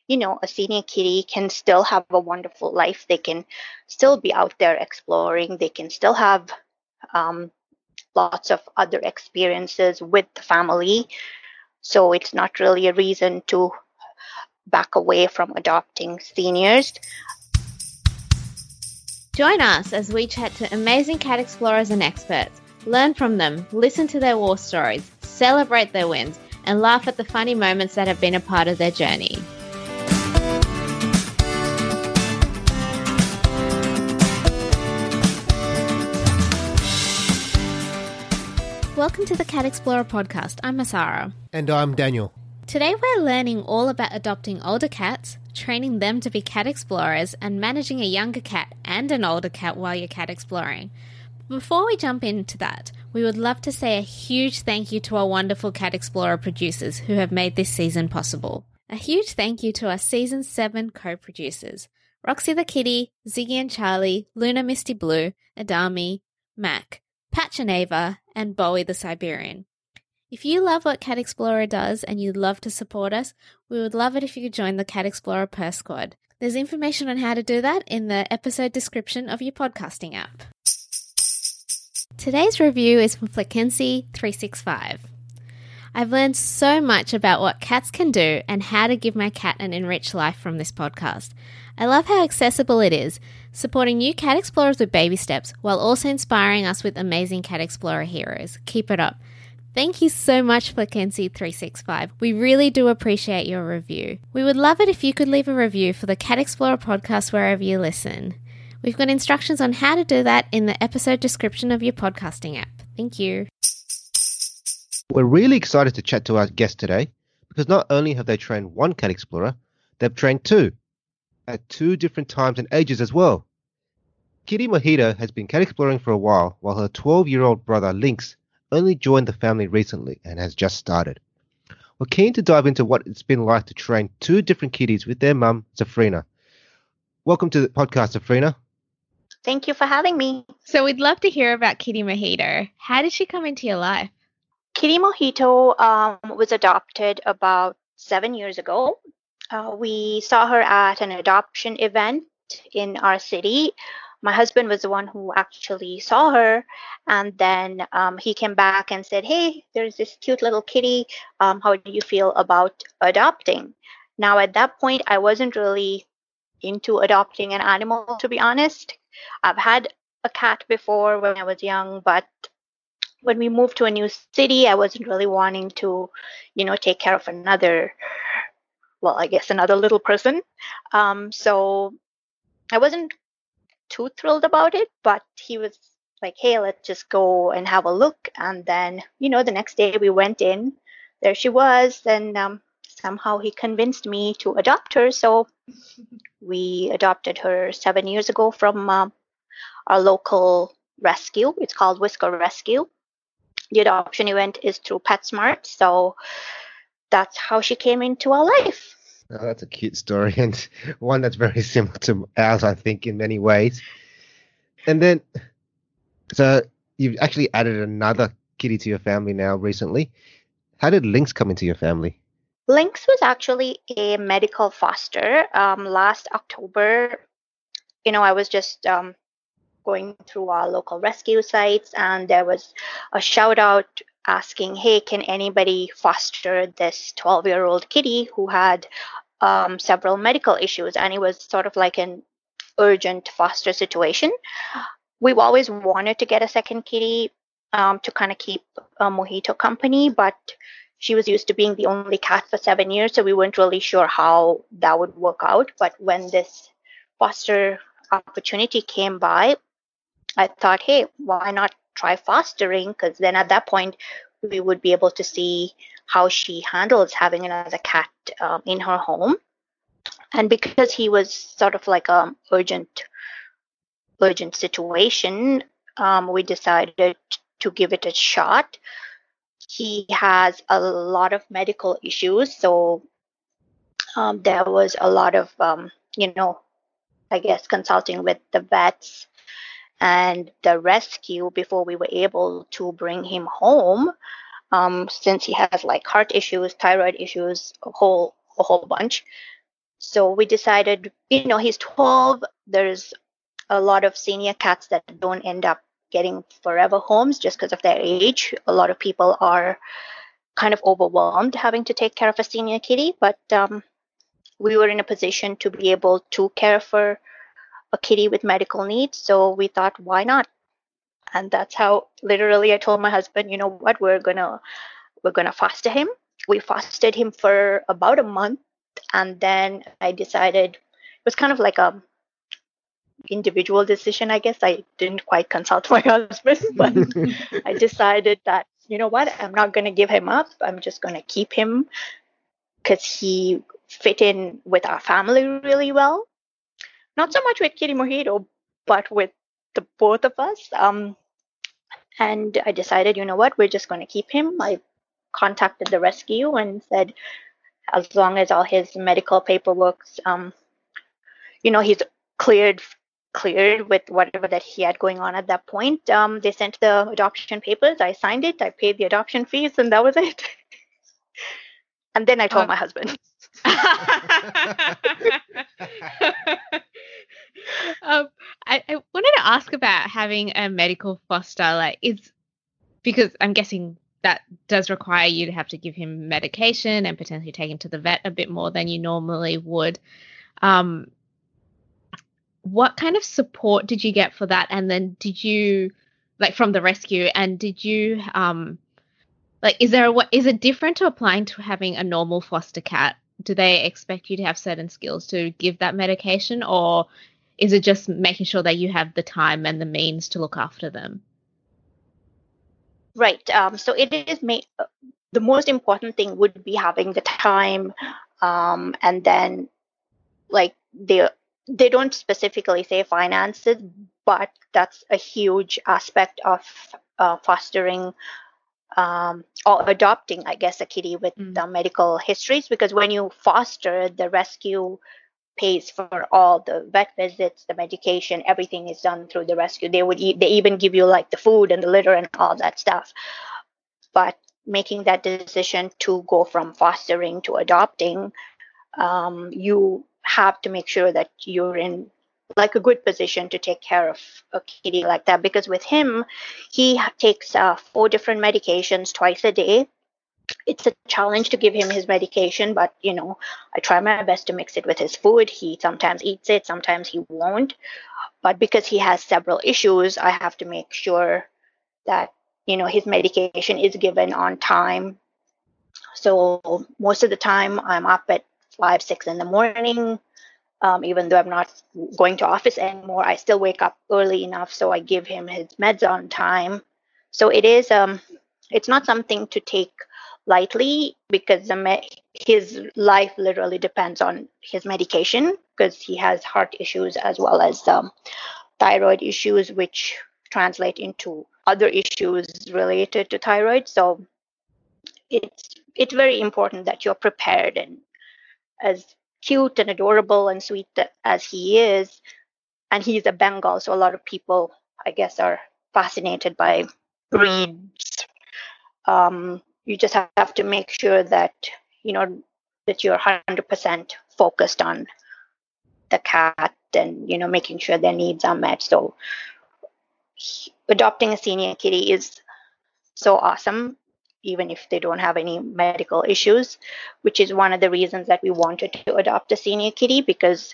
a senior kitty can still have a wonderful life. They can still be out there exploring. They can still have um, lots of other experiences with the family. So it's not really a reason to back away from adopting seniors. Join us as we chat to amazing cat explorers and experts, learn from them, listen to their war stories, celebrate their wins, and laugh at the funny moments that have been a part of their journey. Welcome to the Cat Explorer podcast. I'm Masara. And I'm Daniel. Today we're learning all about adopting older cats, training them to be cat explorers, and managing a younger cat and an older cat while you're cat exploring. Before we jump into that, we would love to say a huge thank you to our wonderful Cat Explorer producers who have made this season possible. A huge thank you to our Season 7 co-producers, Roxy the Kitty, Ziggy and Charlie, Luna Misty Blue, Adami, Mac, Patch and Ava, and Bowie the Siberian. If you love what Cat Explorer does and you'd love to support us, we would love it if you could join the Cat Explorer Purse Squad. There's information on how to do that in the episode description of your podcasting app. Today's review is from Flickency365. I've learned so much about what cats can do and how to give my cat an enriched life from this podcast. I love how accessible it is, supporting new cat explorers with baby steps while also inspiring us with amazing Cat Explorer heroes. Keep it up. Thank you so much, Flickency365. We really do appreciate your review. We would love it if you could leave a review for the Cat Explorer podcast wherever you listen. We've got instructions on how to do that in the episode description of your podcasting app. Thank you. We're really excited to chat to our guest today because not only have they trained one Cat Explorer, they've trained two at two different times and ages as well. Kitty Mojito has been cat exploring for a while her 12-year-old brother Lynx only joined the family recently and has just started. We're keen to dive into what it's been like to train two different kitties with their mum, Zafrina. Welcome to the podcast, Zafrina. Thank you for having me. So we'd love to hear about Kitty Mojito. How did she come into your life? Kitty Mojito was adopted about 7 years ago. We saw her at an adoption event in our city. My husband was the one who actually saw her, and then he came back and said, "Hey, there's this cute little kitty. How do you feel about adopting?" Now, at that point, I wasn't really into adopting an animal, to be honest. I've had a cat before when I was young, but when we moved to a new city, I wasn't really wanting to, take care of another little person. So I wasn't too thrilled about it, but he was like, "Hey, let's just go and have a look." And then, the next day we went in, there she was, and somehow he convinced me to adopt her. So we adopted her 7 years ago from our local rescue. It's called Whisker Rescue. The adoption event is through PetSmart. So that's how she came into our life. Oh, that's a cute story and one that's very similar to ours, I think, in many ways. And then, so you've actually added another kitty to your family now recently. How did Lynx come into your family? Lynx was actually a medical foster. Last October, I was just going through our local rescue sites, and there was a shout out asking, "Hey, can anybody foster this 12-year-old kitty who had several medical issues?" And it was sort of like an urgent foster situation. We've always wanted to get a second kitty to kind of keep Mojito company, but she was used to being the only cat for 7 years, so we weren't really sure how that would work out. But when this foster opportunity came by, I thought, hey, why not try fostering? Because then at that point, we would be able to see how she handles having another cat in her home. And because he was sort of like a urgent situation, we decided to give it a shot. He has a lot of medical issues, so there was a lot of, consulting with the vets and the rescue before we were able to bring him home, since he has like heart issues, thyroid issues, a whole bunch. So we decided, he's 12. There's a lot of senior cats that don't end up getting forever homes just because of their age. A lot of people are kind of overwhelmed having to take care of a senior kitty, but we were in a position to be able to care for a kitty with medical needs. So we thought, why not? And that's how literally I told my husband, you know what, we're gonna foster him. We fostered him for about a month, and then I decided it was kind of like a individual decision, I guess. I didn't quite consult my husband, but I decided that, you know what, I'm not going to give him up. I'm just going to keep him because he fit in with our family really well. Not so much with Kitty Mojito, but with the both of us. And I decided, you know what, we're just going to keep him. I contacted the rescue and said, as long as all his medical paperwork, he's cleared with whatever that he had going on at that point. They sent the adoption papers. I signed it. I paid the adoption fees, and that was it. And then I told my husband. I wanted to ask about having a medical foster, because I'm guessing that does require you to have to give him medication and potentially take him to the vet a bit more than you normally would. What kind of support did you get for that? And then did you, from the rescue, and did you, is it different to applying to having a normal foster cat? Do they expect you to have certain skills to give that medication, or is it just making sure that you have the time and the means to look after them? Right. So it is the most important thing would be having the time, and then they don't specifically say finances, but that's a huge aspect of fostering or adopting, I guess, a kitty with medical histories, because when you foster, the rescue pays for all the vet visits, the medication, everything is done through the rescue. They even give you the food and the litter and all that stuff. But making that decision to go from fostering to adopting, you have to make sure that you're in a good position to take care of a kitty like that, because with him, he takes 4 different medications twice a day. It's a challenge to give him his medication, but I try my best to mix it with his food. He sometimes eats it, sometimes he won't. But because he has several issues, I have to make sure that his medication is given on time. So most of the time I'm up at 5, 6 in the morning. Even though I'm not going to office anymore, I still wake up early enough so I give him his meds on time. So it is it's not something to take lightly, because his life literally depends on his medication, because he has heart issues as well as thyroid issues, which translate into other issues related to thyroid. So it's very important that you're prepared. And as cute and adorable and sweet as he is, and he's a Bengal, so a lot of people, I guess, are fascinated by breeds. You just have to make sure that that you're 100% focused on the cat and making sure their needs are met. So adopting a senior kitty is so awesome, even if they don't have any medical issues, which is one of the reasons that we wanted to adopt a senior kitty, because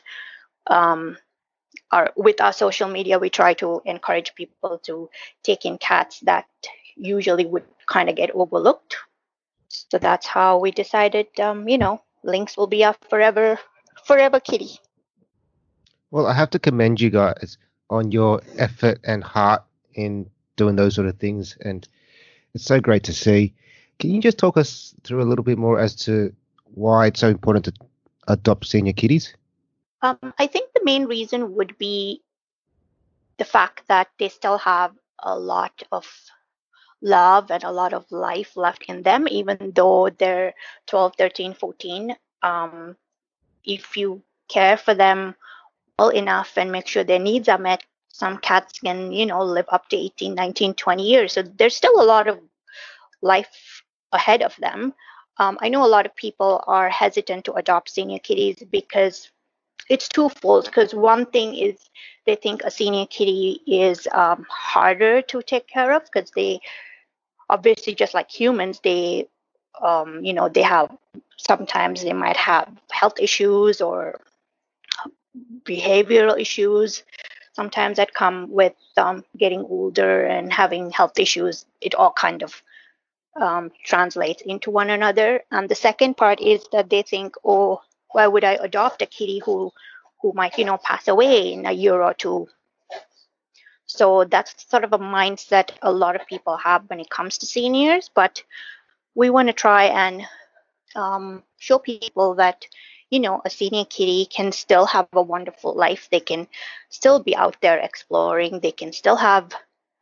with our social media, we try to encourage people to take in cats that usually would kind of get overlooked. So that's how we decided, Lynx will be our forever kitty. Well, I have to commend you guys on your effort and heart in doing those sort of things, and it's so great to see. Can you just talk us through a little bit more as to why it's so important to adopt senior kitties? I think the main reason would be the fact that they still have a lot of love and a lot of life left in them, even though they're 12, 13, 14. If you care for them well enough and make sure their needs are met, some cats can, live up to 18, 19, 20 years. So there's still a lot of life ahead of them. I know a lot of people are hesitant to adopt senior kitties because it's twofold. Because one thing is they think a senior kitty is harder to take care of because they obviously, just like humans, they have, sometimes they might have health issues or behavioral issues sometimes that come with getting older and having health issues. It all kind of translates into one another. And the second part is that they think, oh, why would I adopt a kitty who might, pass away in a year or two? So that's sort of a mindset a lot of people have when it comes to seniors. But we want to try and show people that, a senior kitty can still have a wonderful life. They can still be out there exploring. They can still have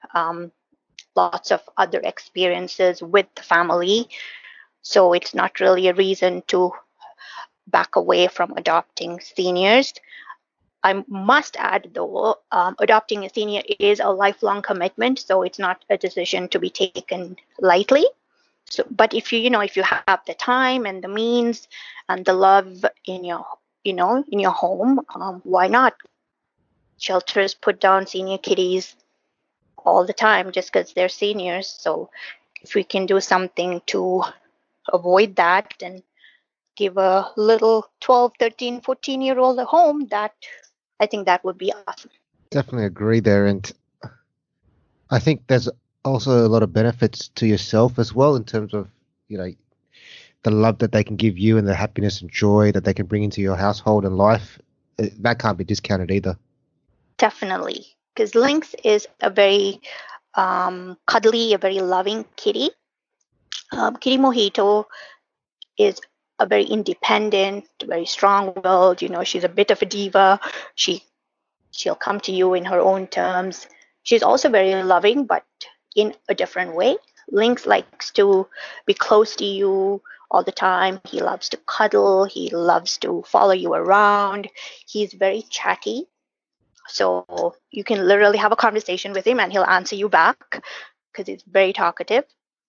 lots of other experiences with the family. So it's not really a reason to back away from adopting seniors. I must add, though, adopting a senior is a lifelong commitment, so it's not a decision to be taken lightly. So, but if you have the time and the means and the love in your home, why not? Shelters put down senior kitties all the time just because they're seniors. So if we can do something to avoid that and give a little 12, 13, 14-year-old a home, I think that would be awesome. Definitely agree there. And I think there's also a lot of benefits to yourself as well in terms of, the love that they can give you and the happiness and joy that they can bring into your household and life. That can't be discounted either. Definitely. Because Lynx is a very cuddly, a very loving kitty. Kitty Mojito is a very independent, very strong-willed. She's a bit of a diva. She'll come to you in her own terms. She's also very loving, but in a different way. Lynx likes to be close to you all the time. He loves to cuddle. He loves to follow you around. He's very chatty. So you can literally have a conversation with him and he'll answer you back because he's very talkative.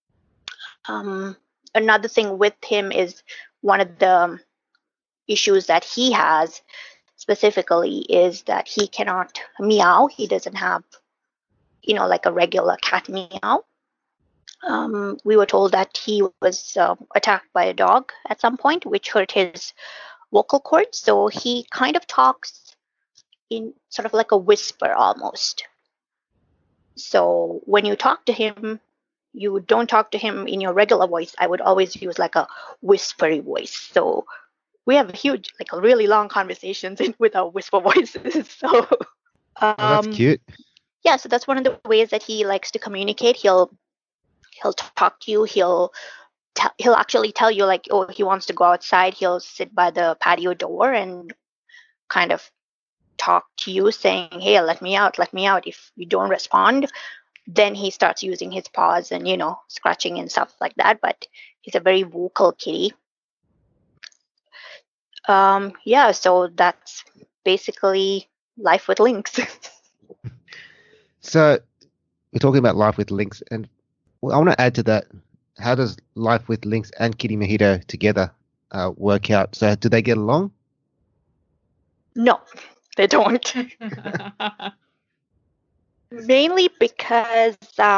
Another thing with him is one of the issues that he has specifically is that he cannot meow. He doesn't have, like a regular cat meow. We were told that he was attacked by a dog at some point, which hurt his vocal cords. So he kind of talks in sort of like a whisper almost. So when you talk to him, you don't talk to him in your regular voice. I would always use like a whispery voice. So we have a really long conversations with our whisper voices. So that's cute. Yeah, so that's one of the ways that he likes to communicate. He'll talk to you. He'll actually tell you, like, oh, he wants to go outside. He'll sit by the patio door and kind of talk to you saying, hey, let me out. If you don't respond, then he starts using his paws and, scratching and stuff like that. But he's a very vocal kitty. Yeah, so that's basically life with Lynx. So we're talking about life with Lynx, and I want to add to that. How does life with Lynx and Kitty Mojito together work out? So do they get along? No, they don't. Mainly because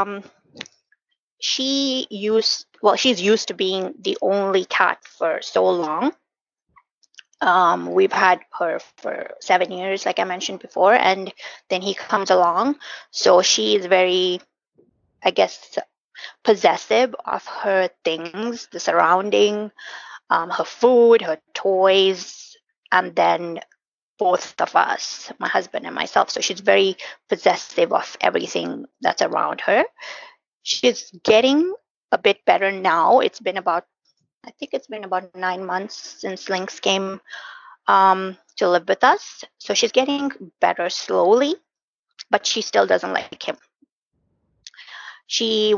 she's used to being the only cat for so long. We've had her for 7 years, like I mentioned before, and then he comes along. So she is very, I guess, possessive of her things, the surrounding, her food, her toys, and then both of us, my husband and myself. So she's very possessive of everything that's around her. She's getting a bit better now. I think it's been about 9 months since Lynx came to live with us. So she's getting better slowly, but she still doesn't like him. She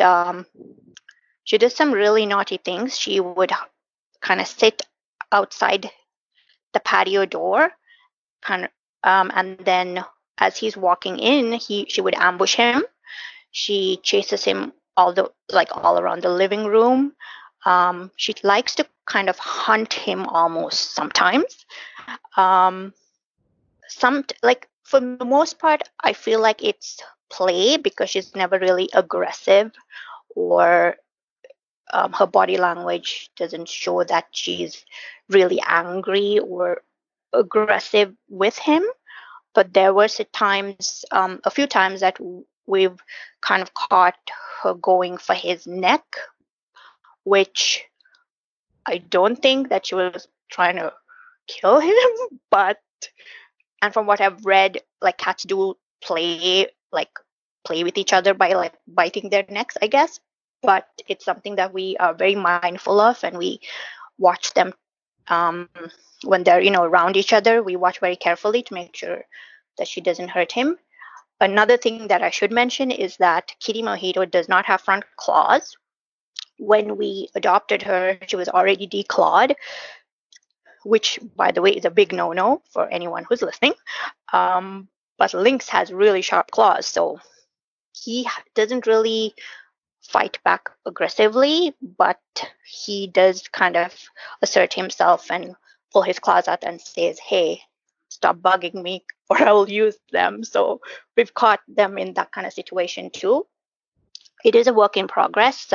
did some really naughty things. She would kind of sit outside the patio door, and then as he's walking in, she would ambush him. She chases him all around the living room. She likes to kind of hunt him almost sometimes. Um, for the most part, I feel like it's play because she's never really aggressive, or her body language doesn't show that she's really angry or aggressive with him. But there was a few times that we've kind of caught her going for his neck, which I don't think that she was trying to kill him, but and from what I've read, like cats do play with each other by like biting their necks, I guess. But it's something that we are very mindful of, and we watch them um, when they're around each other. We watch very carefully to make sure that she doesn't hurt him. Another thing that I should mention is that Kitty Mojito does not have front claws. When we adopted her, she was already declawed, which, by the way, is a big no-no for anyone who's listening. But Lynx has really sharp claws, so he doesn't really fight back aggressively, but he does kind of assert himself and pull his claws out and says, "Hey, stop bugging me or I will use them." So we've caught them in that kind of situation too. It is a work in progress.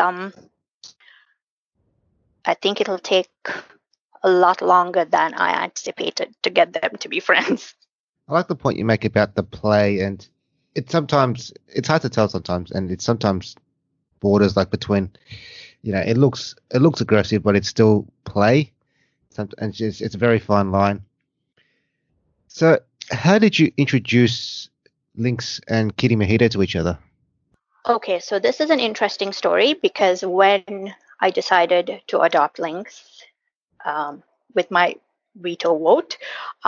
I think it'll take a lot longer than I anticipated to get them to be friends. I like the point you make about the play, and it's hard to tell sometimes, and it's sometimes borders like between, it looks aggressive, but it's still play. And it's a very fine line. So, how did you introduce Lynx and Kitty Mojito to each other? Okay, so this is an interesting story because when I decided to adopt Lynx, with my veto vote,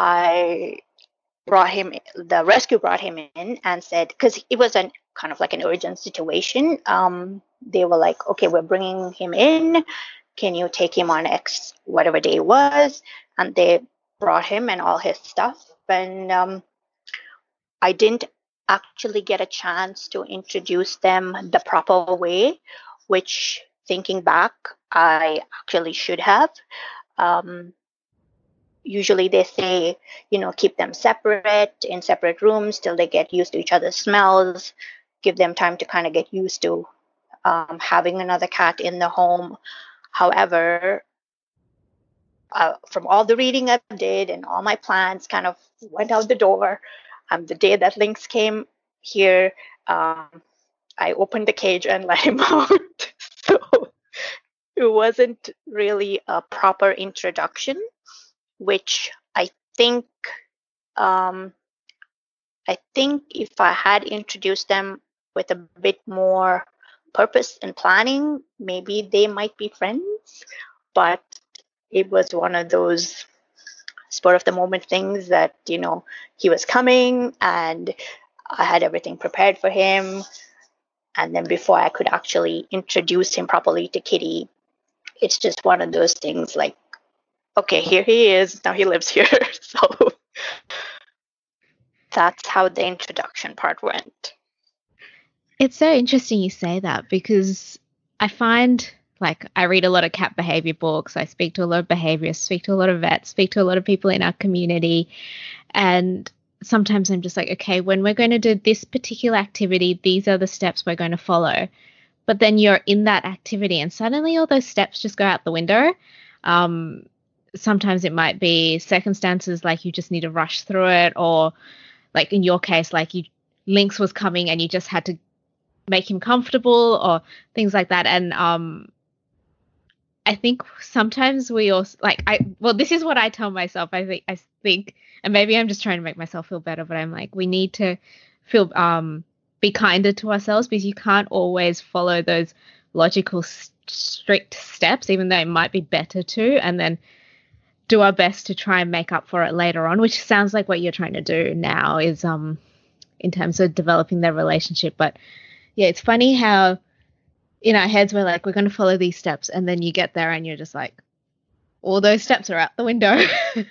the rescue brought him in and said, because it was kind of like an urgent situation. They were like, "Okay, we're bringing him in. Can you take him on X whatever day it was?" And they brought him and all his stuff. And I didn't actually get a chance to introduce them the proper way, which, thinking back, I actually should have. Usually they say, keep them separate in separate rooms till they get used to each other's smells, give them time to kind of get used to having another cat in the home. However, from all the reading I did and all my plans kind of went out the door. The day that Lynx came here, I opened the cage and let him out. So it wasn't really a proper introduction, which I think if I had introduced them with a bit more purpose and planning, maybe they might be friends. But it was one of those spur of the moment things that, he was coming and I had everything prepared for him. And then before I could actually introduce him properly to Kitty, it's just one of those things like, okay, here he is. Now he lives here. So that's how the introduction part went. It's so interesting you say that because I find, like, I read a lot of cat behavior books. I speak to a lot of behaviorists, speak to a lot of vets, speak to a lot of people in our community. And sometimes I'm just like, okay, when we're going to do this particular activity, these are the steps we're going to follow. But then you're in that activity and suddenly all those steps just go out the window. Sometimes it might be circumstances like you just need to rush through it, or like in your case, like Lynx was coming and you just had to make him comfortable or things like that. And I think sometimes we also this is what I tell myself. I think, and maybe I'm just trying to make myself feel better, but I'm like, we need to feel be kinder to ourselves, because you can't always follow those logical strict steps, even though it might be better to, and then do our best to try and make up for it later on, which sounds like what you're trying to do now is in terms of developing their relationship. But yeah, it's funny how in our heads we're like, we're going to follow these steps, and then you get there and you're just like, all those steps are out the window.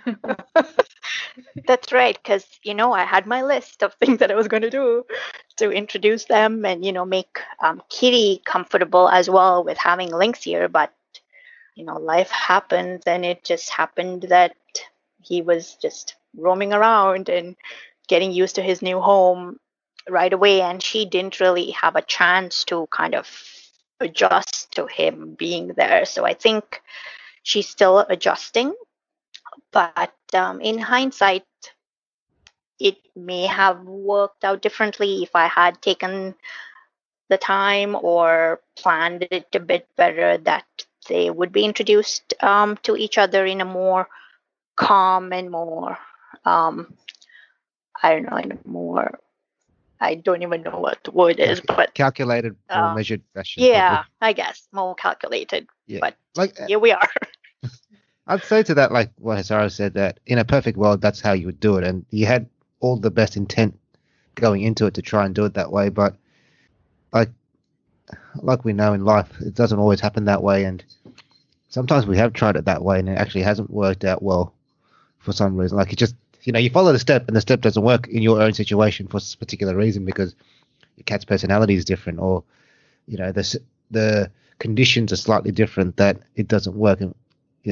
That's right, because I had my list of things that I was going to do to introduce them and make Kitty comfortable as well with having Lynx here. But life happens, and it just happened that he was just roaming around and getting used to his new home right away, and she didn't really have a chance to kind of adjust to him being there. So I think she's still adjusting, but in hindsight, it may have worked out differently if I had taken the time or planned it a bit better, that they would be introduced to each other in a more calm and more, I don't know, in a more, I don't even know what the word is, but calculated or measured fashion. Yeah, probably. I guess more calculated. Yeah. But Like here we are. I'd say to that, like what Hasara said, that in a perfect world, that's how you would do it, and you had all the best intent going into it to try and do it that way. But like we know in life, it doesn't always happen that way, and sometimes we have tried it that way, and it actually hasn't worked out well for some reason. Like it just, you follow the step, and the step doesn't work in your own situation for a particular reason because your cat's personality is different, or the conditions are slightly different, that it doesn't work, and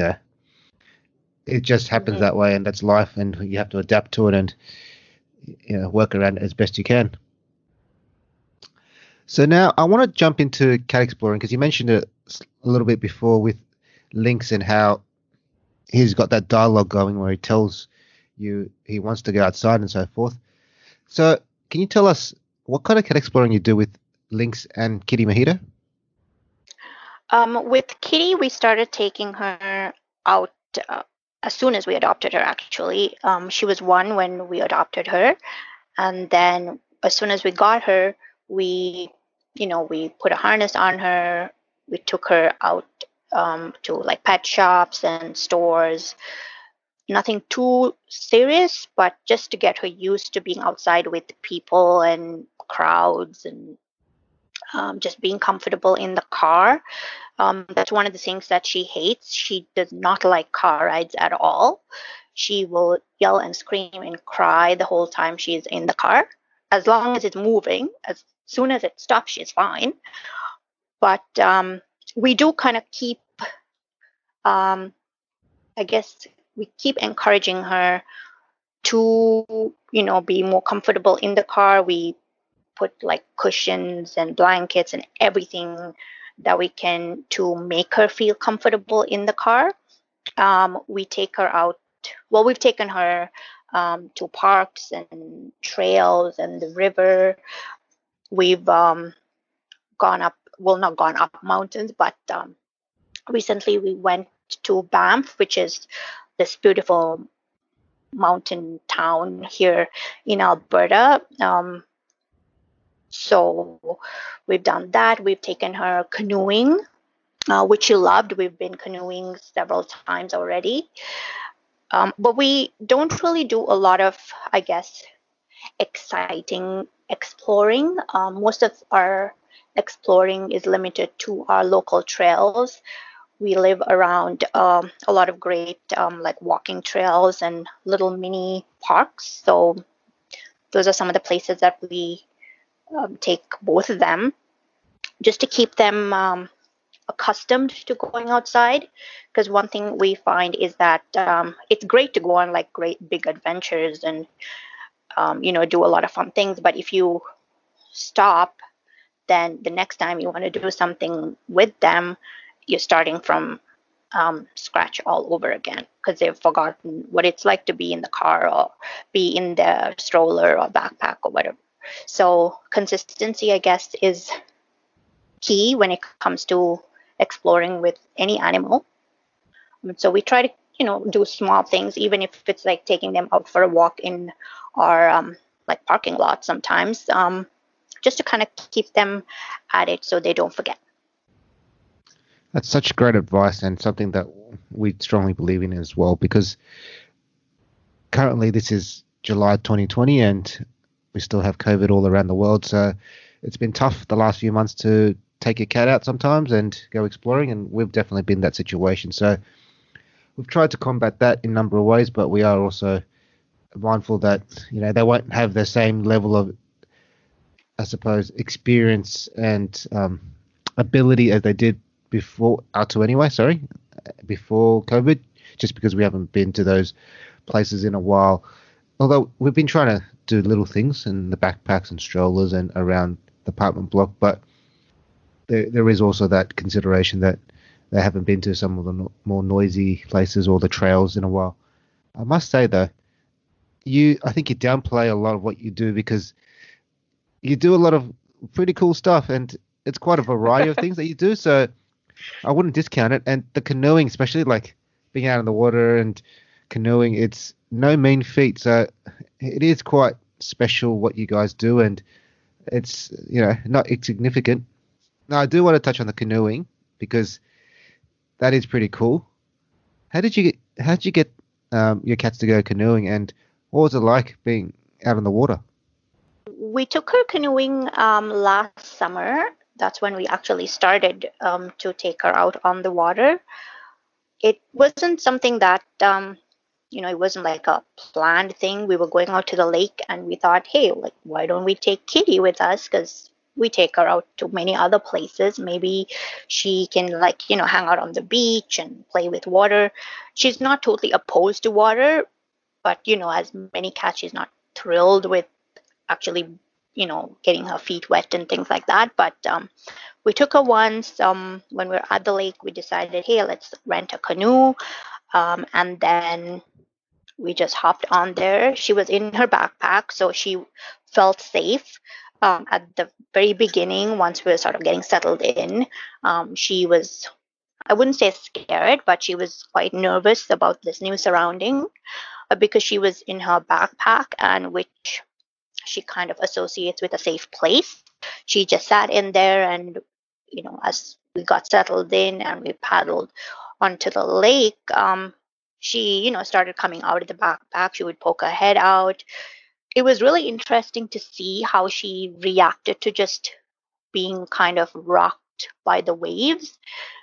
it just happens that way, and that's life, and you have to adapt to it and work around it as best you can. So now I want to jump into cat exploring because you mentioned it a little bit before with Lynx and how he's got that dialogue going where he tells you he wants to go outside and so forth. So can you tell us what kind of cat exploring you do with Lynx and Kitty Mojito? With Kitty, we started taking her out as soon as we adopted her, actually. She was 1 when we adopted her. And then as soon as we got her, we put a harness on her. We took her out to like pet shops and stores. Nothing too serious, but just to get her used to being outside with people and crowds, and just being comfortable in the car. That's one of the things that she hates. She does not like car rides at all. She will yell and scream and cry the whole time she's in the car. As long as it's moving, as soon as it stops, she's fine. But we do kind of keep, I guess, we keep encouraging her to, be more comfortable in the car. We put like cushions and blankets and everything that we can to make her feel comfortable in the car. We take her out. Well, we've taken her to parks and trails and the river. We've gone up, well, not gone up mountains, but recently we went to Banff, which is this beautiful mountain town here in Alberta. So we've done that. We've taken her canoeing, which she loved. We've been canoeing several times already. But we don't really do a lot of, I guess, exciting exploring. Most of our exploring is limited to our local trails. We live around a lot of great like walking trails and little mini parks. So those are some of the places that we take both of them, just to keep them accustomed to going outside. Because one thing we find is that it's great to go on like great big adventures and do a lot of fun things, but if you stop, then the next time you want to do something with them, you're starting from scratch all over again, because they've forgotten what it's like to be in the car or be in the stroller or backpack or whatever. So consistency, I guess, is key when it comes to exploring with any animal. So we try to, do small things, even if it's like taking them out for a walk in our like parking lot sometimes, just to kind of keep them at it so they don't forget. That's such great advice, and something that we strongly believe in as well, because currently this is July 2020 and we still have COVID all around the world. So it's been tough the last few months to take your cat out sometimes and go exploring, and we've definitely been in that situation. So we've tried to combat that in a number of ways, but we are also mindful that, they won't have the same level of, I suppose, experience and ability as they did before, before COVID, just because we haven't been to those places in a while. Although we've been trying to do little things in the backpacks and strollers and around the apartment block, but there is also that consideration that they haven't been to some of the more noisy places or the trails in a while. I must say though, I think you downplay a lot of what you do because you do a lot of pretty cool stuff and it's quite a variety of things that you do. So I wouldn't discount it. And the canoeing, especially like being out in the water and canoeing, it's no mean feat. So it is quite special what you guys do, and it's not insignificant. Now I do want to touch on the canoeing because that is pretty cool. How did you get your cats to go canoeing, and what was it like being out in the water? We took her canoeing last summer. That's when we actually started to take her out on the water. It wasn't something that it wasn't like a planned thing. We were going out to the lake and we thought, hey, like, why don't we take Kitty with us? Because we take her out to many other places. Maybe she can hang out on the beach and play with water. She's not totally opposed to water, but as many cats, she's not thrilled with actually, getting her feet wet and things like that. But we took her once when we were at the lake. We decided, hey, let's rent a canoe. And then we just hopped on there. She was in her backpack, so she felt safe. At the very beginning, once we were sort of getting settled in, she was, I wouldn't say scared, but she was quite nervous about this new surrounding because she was in her backpack, and which she kind of associates with a safe place. She just sat in there, and as we got settled in and we paddled onto the lake, she started coming out of the backpack. She would poke her head out. It was really interesting to see how she reacted to just being kind of rocked by the waves.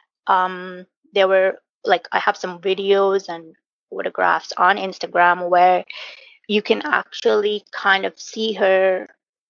There were I have some videos and photographs on Instagram where you can actually kind of see her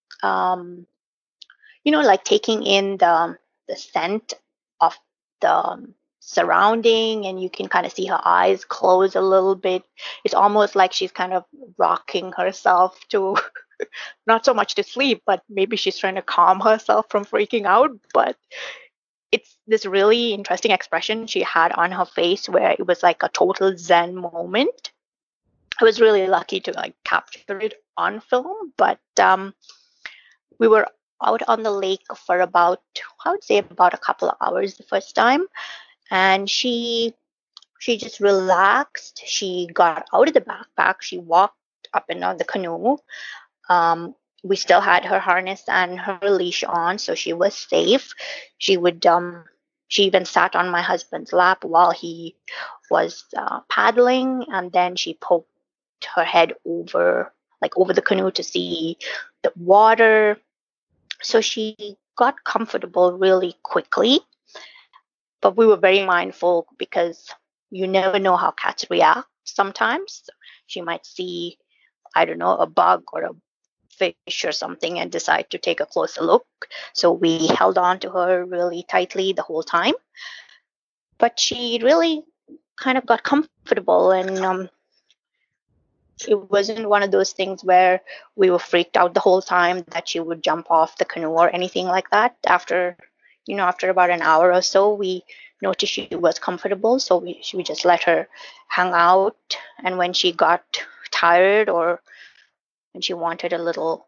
taking in the scent of the surrounding, and you can kind of see her eyes close a little bit. It's almost like she's kind of rocking herself to not so much to sleep, but maybe she's trying to calm herself from freaking out. But it's this really interesting expression she had on her face where it was like a total zen moment. I was really lucky to capture it on film, but we were out on the lake for about, I would say, about a couple of hours the first time, and she just relaxed. She got out of the backpack. She walked up and down the canoe. We still had her harness and her leash on, so she was safe. She would she even sat on my husband's lap while he was paddling, and then she poked her head over the canoe to see the water. So she got comfortable really quickly, but we were very mindful because you never know how cats react. Sometimes she might see, I don't know, a bug or a fish or something and decide to take a closer look. So we held on to her really tightly the whole time, but she really kind of got comfortable, and it wasn't one of those things where we were freaked out the whole time that she would jump off the canoe or anything like that. After about an hour or so, we noticed she was comfortable, so we just let her hang out. And when she got tired or when she wanted a little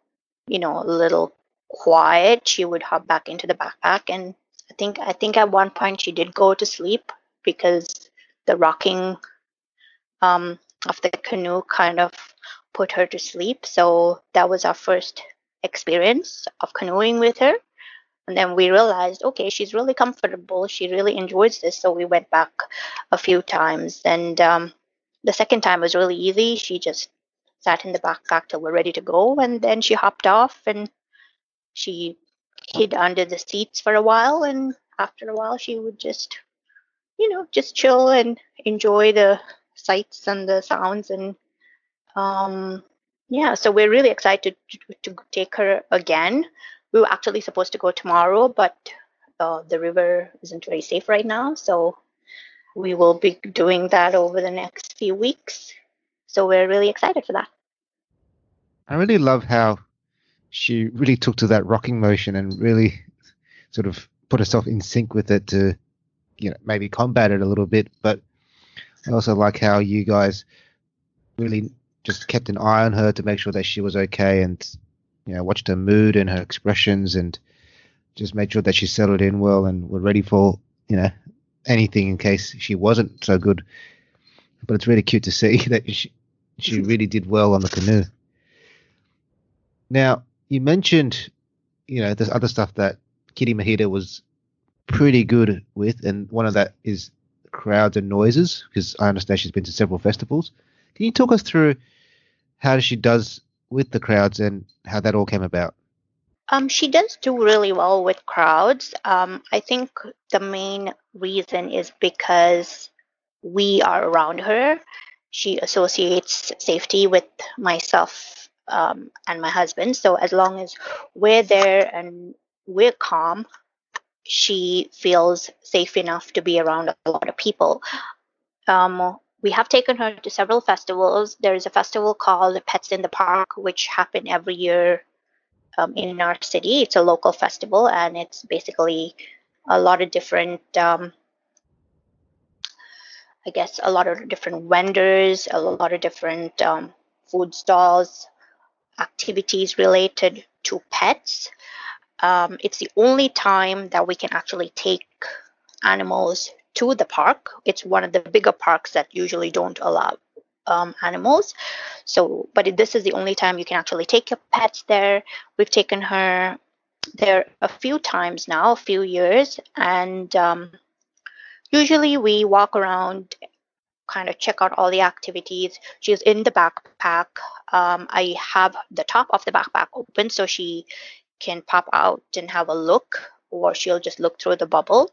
quiet, she would hop back into the backpack. And I think at one point she did go to sleep because the rocking of the canoe kind of put her to sleep. So that was our first experience of canoeing with her. And then we realized, okay, she's really comfortable. She really enjoys this. So we went back a few times. And the second time was really easy. She just sat in the backpack till we're ready to go. And then she hopped off and she hid under the seats for a while. And after a while, she would just chill and enjoy the sights and the sounds. And so we're really excited to take her again. We were actually supposed to go tomorrow, but the river isn't very safe right now, so we will be doing that over the next few weeks. So we're really excited for that. I really love how she really took to that rocking motion and really sort of put herself in sync with it to, maybe combat it a little bit. But I also like how you guys really just kept an eye on her to make sure that she was okay and, watched her mood and her expressions and just made sure that she settled in well and were ready for, anything in case she wasn't so good. But it's really cute to see that she really did well on the canoe. Now, you mentioned, there's other stuff that Kitty Mahita was pretty good with, and one of that is crowds and noises, because I understand she's been to several festivals. Can you talk us through how she does with the crowds and how that all came about? She does do really well with crowds. I think the main reason is because we are around her. She associates safety with myself and my husband. So as long as we're there and we're calm, she feels safe enough to be around a lot of people. We have taken her to several festivals. There is a festival called Pets in the Park, which happen every year in our city. It's a local festival, and it's basically a lot of different, a lot of different vendors, a lot of different food stalls, activities related to pets. It's the only time that we can actually take animals to the park. It's one of the bigger parks that usually don't allow animals. So, but this is the only time you can actually take your pets there. We've taken her there a few times now, a few years, and usually we walk around, kind of check out all the activities. She's in the backpack. I have the top of the backpack open so she can pop out and have a look, or she'll just look through the bubble.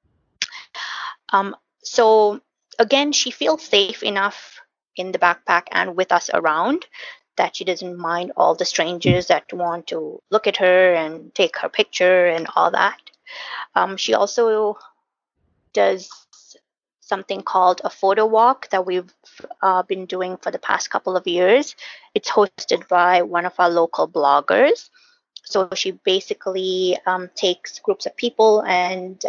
So again, she feels safe enough in the backpack and with us around that she doesn't mind all the strangers that want to look at her and take her picture and all that. She also does something called a photo walk that we've been doing for the past couple of years. It's hosted by one of our local bloggers. So she basically takes groups of people and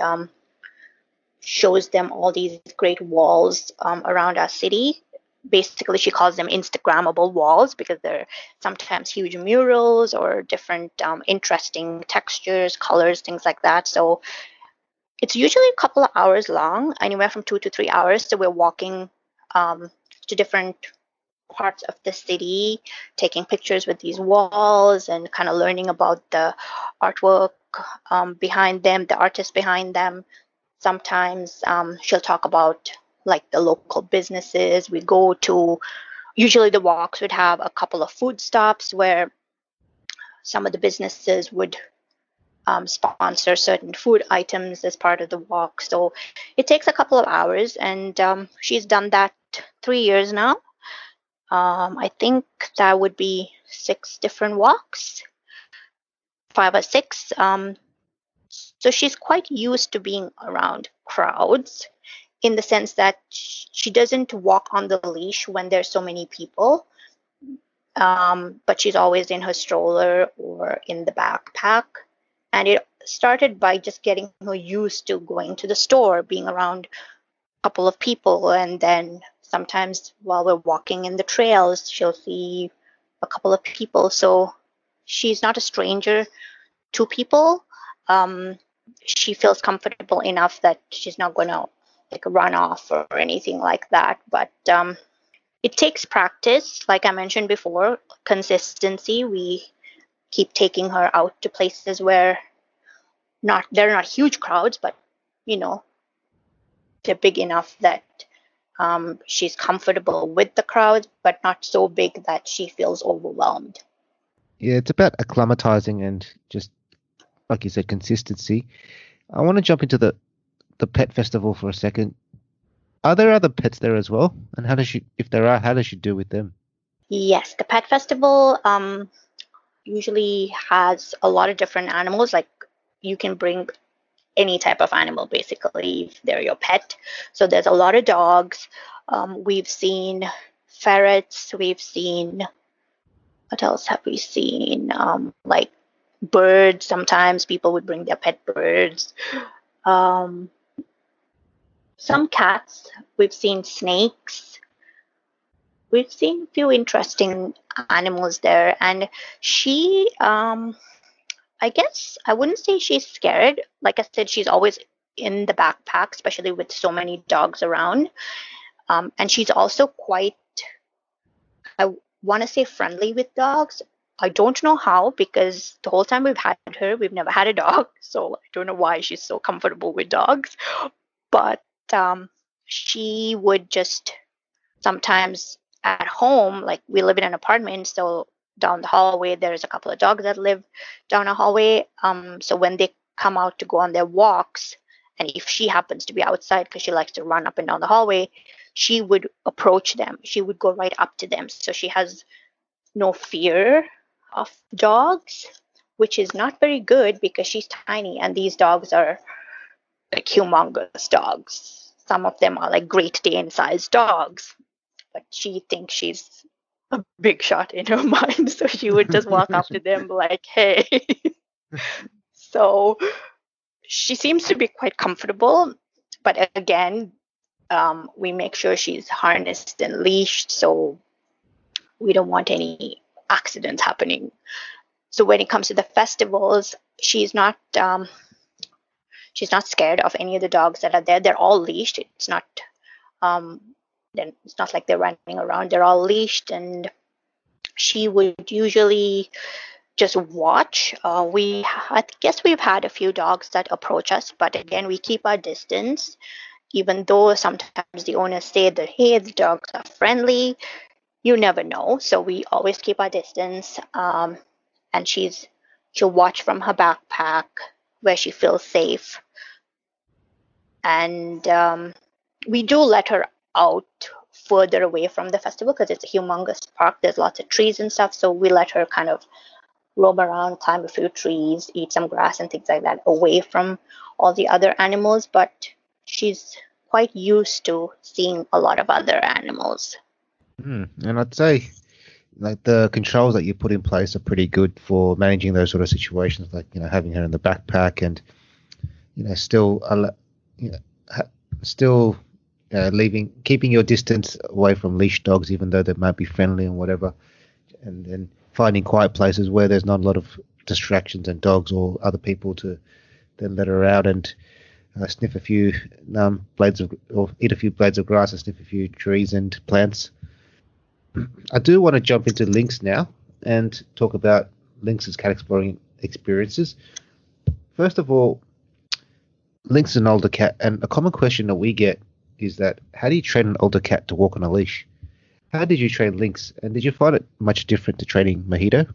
shows them all these great walls around our city. Basically, she calls them Instagrammable walls because they're sometimes huge murals or different interesting textures, colors, things like that. So it's usually a couple of hours long, anywhere from 2 to 3 hours. So we're walking to different parts of the city, taking pictures with these walls and kind of learning about the artwork behind them, the artists behind them. Sometimes she'll talk about like the local businesses. We go to, usually the walks would have a couple of food stops where some of the businesses would sponsor certain food items as part of the walk. So it takes a couple of hours, and she's done that 3 years now. I think that would be 6 different walks, 5 or 6. So she's quite used to being around crowds in the sense that she doesn't walk on the leash when there's so many people, but she's always in her stroller or in the backpack. And it started by just getting her used to going to the store, being around a couple of people, and then sometimes while we're walking in the trails, she'll see a couple of people. So she's not a stranger to people. She feels comfortable enough that she's not going to like run off or anything like that. But it takes practice, like I mentioned before, consistency. We keep taking her out to places where they're not huge crowds, but they're big enough that she's comfortable with the crowd, but not so big that she feels overwhelmed. Yeah, it's about acclimatizing and just, like you said, consistency. I want to jump into the pet festival for a second. Are there other pets there as well? And if there are, how does she do with them? Yes, the pet festival usually has a lot of different animals. Like you can bring any type of animal, basically, if they're your pet. So there's a lot of dogs. We've seen ferrets. We've seen, what else have we seen? Like birds. Sometimes people would bring their pet birds. Some cats. We've seen snakes. We've seen a few interesting animals there. And she, I guess I wouldn't say she's scared. Like I said, she's always in the backpack, especially with so many dogs around. And she's also quite, I want to say, friendly with dogs. I don't know how, because the whole time we've had her, we've never had a dog. So I don't know why she's so comfortable with dogs. But she would just sometimes at home, like we live in an apartment, so down the hallway there's a couple of dogs that live down a hallway. So when they come out to go on their walks, and if she happens to be outside because she likes to run up and down the hallway, she would approach them. She would go right up to them. So she has no fear of dogs, which is not very good because she's tiny and these dogs are like humongous dogs. Some of them are like Great Dane sized dogs, but she thinks she's a big shot in her mind. So she would just walk up to them like, hey. So she seems to be quite comfortable. But again, we make sure she's harnessed and leashed, so we don't want any accidents happening. So when it comes to the festivals, she's not scared of any of the dogs that are there. They're all leashed. It's not like they're running around. They're all leashed, and she would usually just watch. I guess we've had a few dogs that approach us, but again, we keep our distance. Even though sometimes the owners say that, hey, the dogs are friendly, you never know. So we always keep our distance. And she'll watch from her backpack where she feels safe. And we do let her out further away from the festival because it's a humongous park. There's lots of trees and stuff. So we let her kind of roam around, climb a few trees, eat some grass and things like that away from all the other animals. But she's quite used to seeing a lot of other animals. And I'd say like the controls that you put in place are pretty good for managing those sort of situations, like, you know, having her in the backpack and, you know, still keeping your distance away from leash dogs, even though they might be friendly and whatever, and then finding quiet places where there's not a lot of distractions and dogs or other people to then let her out and sniff a few eat a few blades of grass and sniff a few trees and plants. I do want to jump into Lynx now and talk about Lynx's cat exploring experiences. First of all, Lynx is an older cat, and a common question that we get is that how do you train an older cat to walk on a leash? How did you train Lynx, and did you find it much different to training Mojito?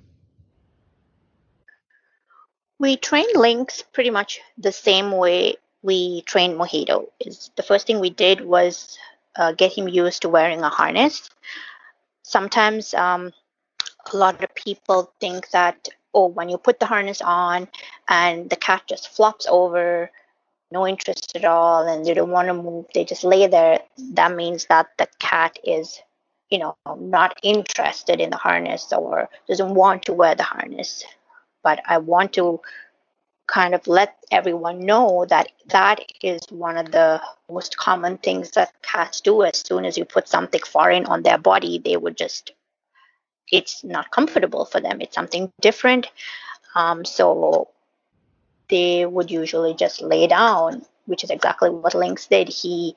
We trained Lynx pretty much the same way we trained Mojito. The first thing we did was get him used to wearing a harness. Sometimes a lot of people think that, when you put the harness on and the cat just flops over, no interest at all, and they don't want to move, they just lay there, that means that the cat is, not interested in the harness or doesn't want to wear the harness. But I want to kind of let everyone know that that is one of the most common things that cats do. As soon as you put something foreign on their body, they would it's not comfortable for them. It's something different. So they would usually just lay down, which is exactly what Lynx did. He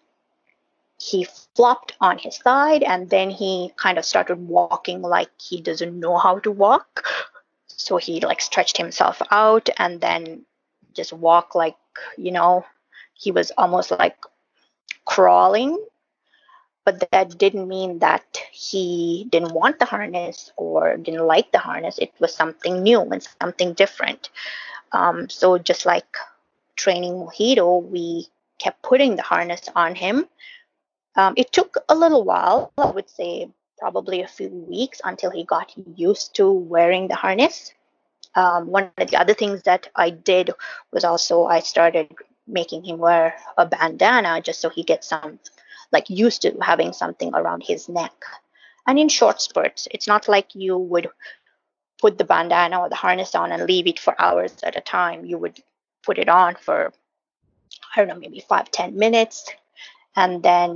flopped on his side, and then he kind of started walking like he doesn't know how to walk. So he stretched himself out and then just walked like, he was almost like crawling. But that didn't mean that he didn't want the harness or didn't like the harness. It was something new and something different. So just like training Mojito, we kept putting the harness on him. It took a little while, I would say probably a few weeks, until he got used to wearing the harness. One of the other things that I did was also I started making him wear a bandana just so he gets some, like, used to having something around his neck. And in short spurts, it's not like you would put the bandana or the harness on and leave it for hours at a time. You would put it on for, I don't know, maybe 5-10 minutes, and then,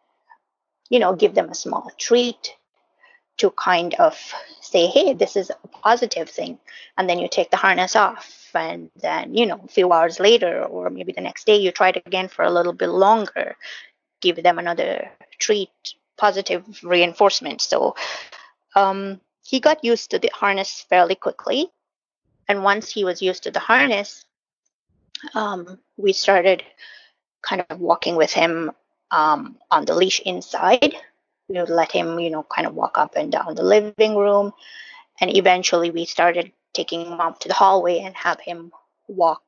give them a small treat to kind of say, hey, this is a positive thing. And then you take the harness off. And then, a few hours later, or maybe the next day, you try it again for a little bit longer, give them another treat, positive reinforcement. So he got used to the harness fairly quickly. And once he was used to the harness, we started kind of walking with him on the leash inside. We would let him, kind of walk up and down the living room. And eventually we started taking him up to the hallway and have him walk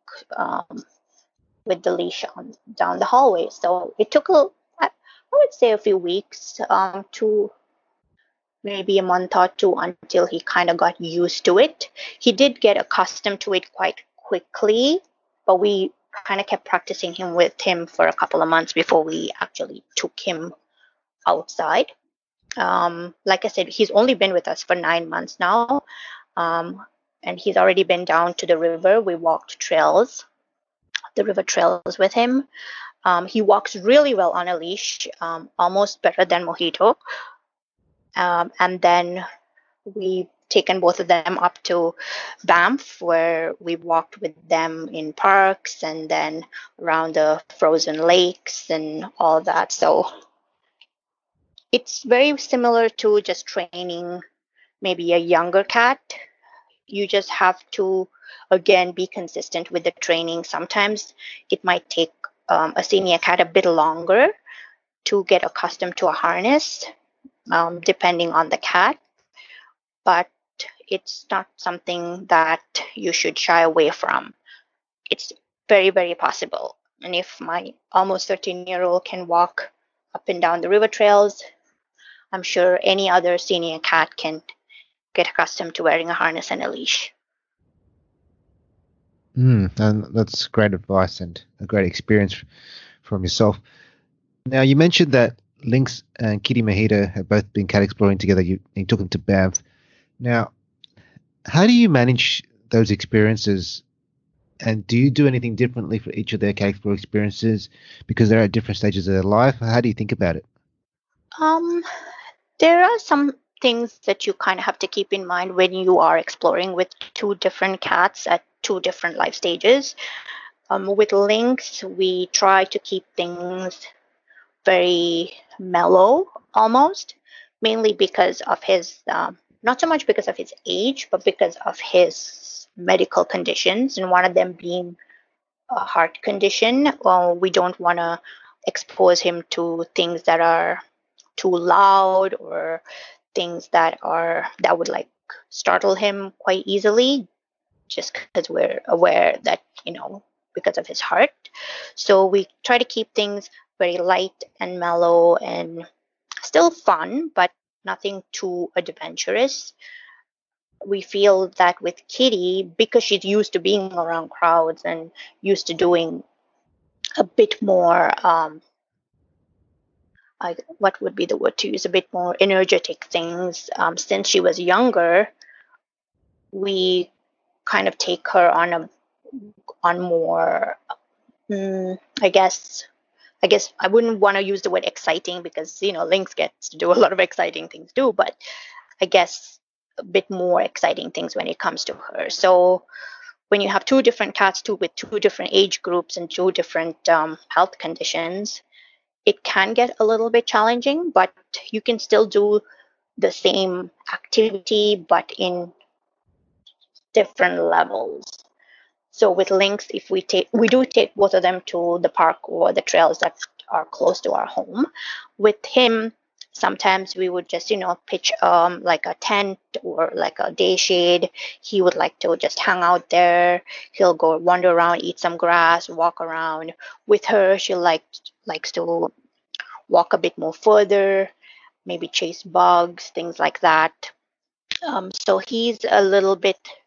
with the leash on down the hallway. So it took, I would say, a few weeks to maybe a month or two until he kind of got used to it. He did get accustomed to it quite quickly, but we kind of kept practicing with him for a couple of months before we actually took him outside. Like I said, he's only been with us for 9 months now, and he's already been down to the river. We walked the river trails with him. He walks really well on a leash, almost better than Mojito. And then we've taken both of them up to Banff, where we walked with them in parks and then around the frozen lakes and all that. So it's very similar to just training maybe a younger cat. You just have to, again, be consistent with the training. Sometimes it might take a senior cat a bit longer to get accustomed to a harness, depending on the cat. But it's not something that you should shy away from. It's very, very possible. And if my almost 13-year-old can walk up and down the river trails, I'm sure any other senior cat can get accustomed to wearing a harness and a leash. And that's great advice and a great experience from yourself. Now, you mentioned that Lynx and Kitty Mojito have both been cat exploring together. You took them to Banff. Now, how do you manage those experiences? And do you do anything differently for each of their cat explorer experiences because they're at different stages of their life? How do you think about it? There are some things that you kind of have to keep in mind when you are exploring with two different cats at two different life stages. With Lynx, we try to keep things very mellow almost, mainly because of his, not so much because of his age, but because of his medical conditions, and one of them being a heart condition. We don't want to expose him to things that are too loud or things that would like startle him quite easily, just because we're aware that, because of his heart. So we try to keep things very light and mellow and still fun, but nothing too adventurous. We feel that with Kitty, because she's used to being around crowds and used to doing a bit more, what would be the word to use, a bit more energetic things, since she was younger, we kind of take her on more, I guess I wouldn't want to use the word exciting because, Lynx gets to do a lot of exciting things too, but I guess a bit more exciting things when it comes to her. So when you have two different cats with two different age groups and two different health conditions, it can get a little bit challenging, but you can still do the same activity, but in different levels. So with Lynx, if we do take both of them to the park or the trails that are close to our home. With him, sometimes we would just, pitch like a tent or like a day shade. He would like to just hang out there. He'll go wander around, eat some grass, walk around. With her, she likes to walk a bit more further, maybe chase bugs, things like that. So he's a little bit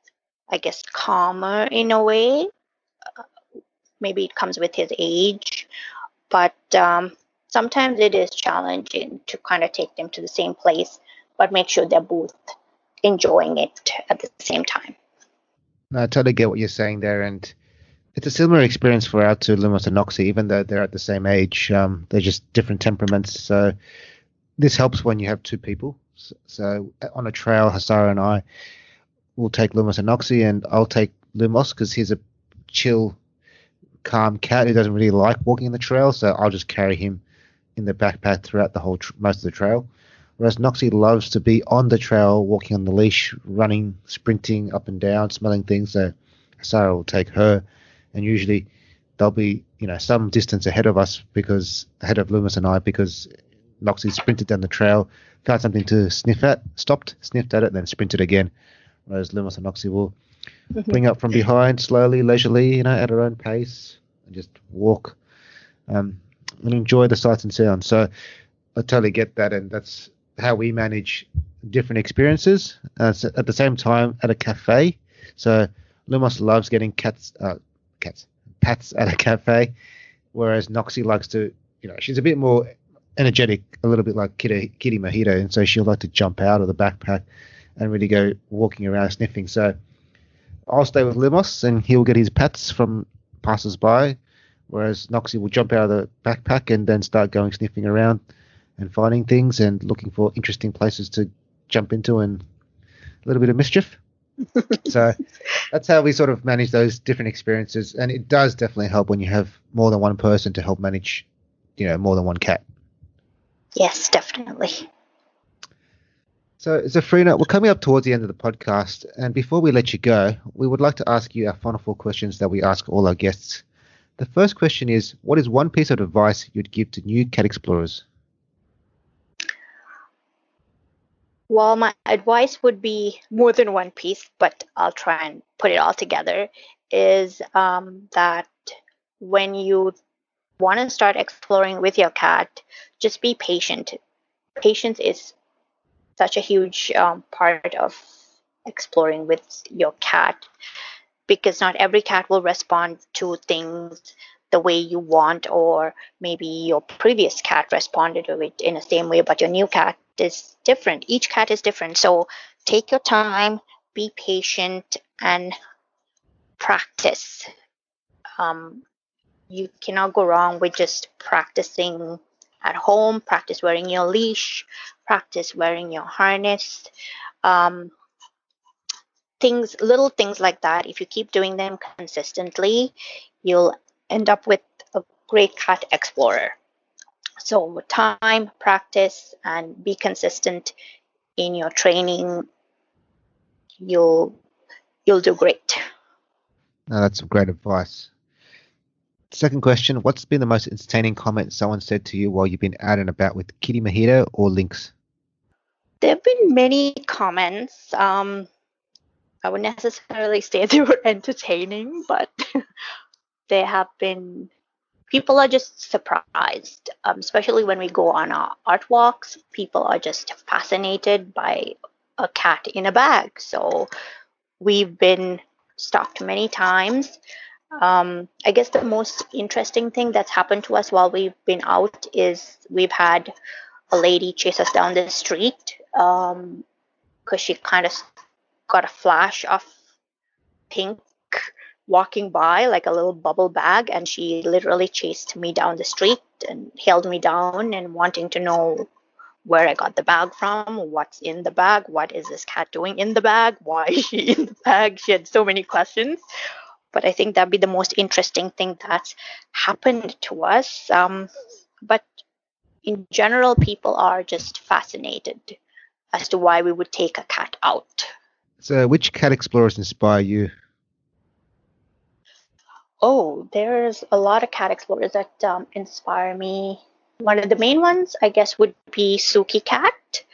I guess, calmer in a way. Maybe it comes with his age, but sometimes it is challenging to kind of take them to the same place, but make sure they're both enjoying it at the same time. No, I totally get what you're saying there, and it's a similar experience for our two, Lumos and Noxie, even though they're at the same age. They're just different temperaments, so this helps when you have two people. So on a trail, Hasara and I will take Lumos and Noxie, and I'll take Lumos because he's a chill, calm cat who doesn't really like walking in the trail, so I'll just carry him in the backpack throughout the whole most of the trail. Whereas Noxie loves to be on the trail, walking on the leash, running, sprinting up and down, smelling things. So Sarah will take her, and usually they'll be, some distance ahead of us ahead of Loomis and I, because Noxie sprinted down the trail, found something to sniff at, stopped, sniffed at it, then sprinted again. Whereas Loomis and Noxie will bring up from behind, slowly, leisurely, at her own pace, and just walk and enjoy the sights and sounds. So I totally get that, and that's how we manage different experiences. So at the same time, at a cafe. So Lumos loves getting pats at a cafe, whereas Noxie likes to, she's a bit more energetic, a little bit like Kitty Mojito, and so she'll like to jump out of the backpack and really go walking around sniffing. So I'll stay with Lumos, and he'll get his pats from passers-by, whereas Noxie will jump out of the backpack and then start going sniffing around and finding things and looking for interesting places to jump into and a little bit of mischief. So that's how we sort of manage those different experiences. And it does definitely help when you have more than one person to help manage, more than one cat. Yes, definitely. So, Zafrina, we're coming up towards the end of the podcast. And before we let you go, we would like to ask you our final four questions that we ask all our guests. The first question is, what is one piece of advice you'd give to new cat explorers? Well, my advice would be more than one piece, but I'll try and put it all together, is that when you want to start exploring with your cat, just be patient. Patience is such a huge part of exploring with your cat, because not every cat will respond to things the way you want, or maybe your previous cat responded to it in the same way, but your new cat is different. Each cat is different. So take your time, be patient, and practice. You cannot go wrong with just practicing at home. Practice wearing your leash, practice wearing your harness. Little things like that. If you keep doing them consistently, you'll end up with a great cat explorer. So with time, practice, and be consistent in your training, you'll do great. No, that's some great advice. Second question, what's been the most entertaining comment someone said to you while you've been out and about with Kitty Mojito or Lynx? There have been many comments. I wouldn't necessarily say they were entertaining, but there have been, people are just surprised, especially when we go on our art walks. People are just fascinated by a cat in a bag. So we've been stopped many times. I guess the most interesting thing that's happened to us while we've been out is we've had a lady chase us down the street because she kind of got a flash of pink walking by, like a little bubble bag, and she literally chased me down the street and held me down and wanting to know where I got the bag from, what's in the bag, what is this cat doing in the bag, why is she in the bag. She had so many questions. But I think that'd be the most interesting thing that's happened to us. But in general, people are just fascinated as to why we would take a cat out. So which cat explorers inspire you? Oh, there's a lot of cat explorers that inspire me. One of the main ones, I guess, would be Suki Cat.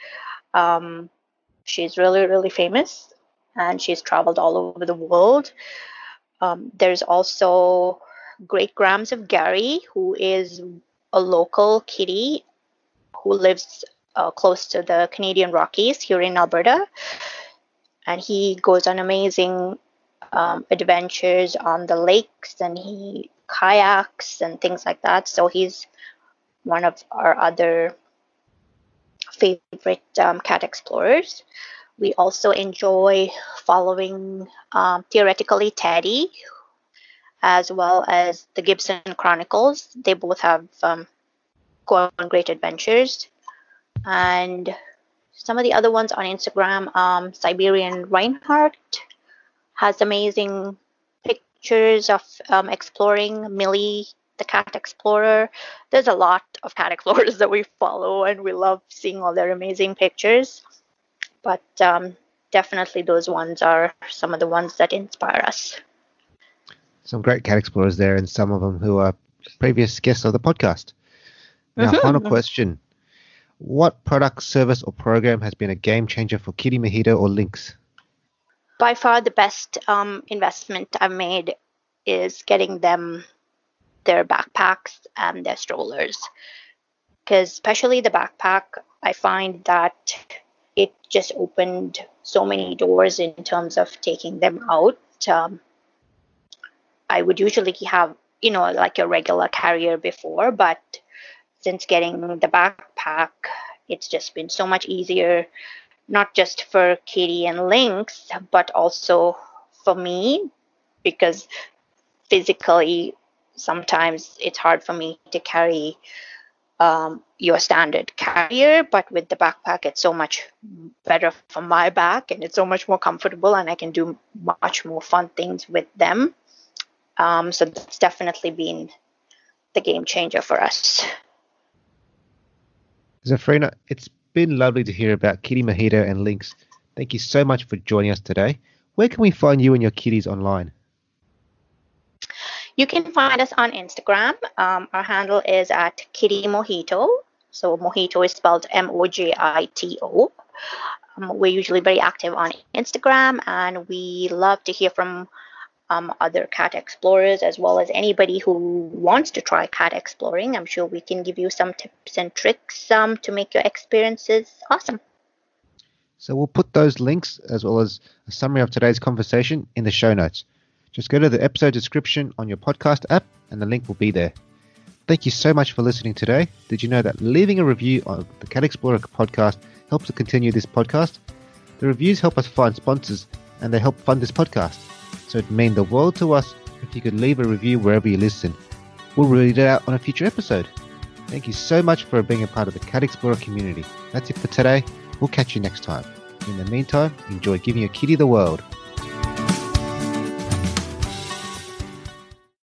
She's really, really famous, and she's traveled all over the world. There's also Great Grams of Gary, who is a local kitty who lives close to the Canadian Rockies here in Alberta. And he goes on amazing adventures on the lakes, and he kayaks and things like that. So he's one of our other favorite cat explorers. We also enjoy following theoretically Teddy, as well as the Gibson Chronicles. They both have gone on great adventures. And some of the other ones on Instagram, Siberian Reinhardt has amazing pictures of exploring. Millie, the cat explorer. There's a lot of cat explorers that we follow, and we love seeing all their amazing pictures. But definitely those ones are some of the ones that inspire us. Some great cat explorers there, and some of them who are previous guests of the podcast. Now, final question. What product, service, or program has been a game changer for Kitty Mojito or Lynx? By far the best investment I've made is getting them their backpacks and their strollers. Because especially the backpack, I find that it just opened so many doors in terms of taking them out. I would usually have, like a regular carrier before, but since getting the backpack, it's just been so much easier, not just for Kitty and Lynx, but also for me, because physically, sometimes it's hard for me to carry your standard carrier, but with the backpack, it's so much better for my back, and it's so much more comfortable, and I can do much more fun things with them. So that's definitely been the game changer for us. Zafrina, it's been lovely to hear about Kitty Mojito and Lynx. Thank you so much for joining us today. Where can we find you and your kitties online? You can find us on Instagram. Our handle is at Kitty Mojito. So Mojito is spelled Mojito. We're usually very active on Instagram, and we love to hear from other cat explorers, as well as anybody who wants to try cat exploring. I'm sure we can give you some tips and tricks to make your experiences awesome. So we'll put those links, as well as a summary of today's conversation, in the show notes. Just go to the episode description on your podcast app, and the link will be there. Thank you so much for listening today. Did you know that leaving a review on the Cat Explorer podcast helps to continue this podcast? The reviews help us find sponsors, and they help fund this podcast. So it'd mean the world to us if you could leave a review wherever you listen. We'll read it out on a future episode. Thank you so much for being a part of the Cat Explorer community. That's it for today. We'll catch you next time. In the meantime, enjoy giving your kitty the world.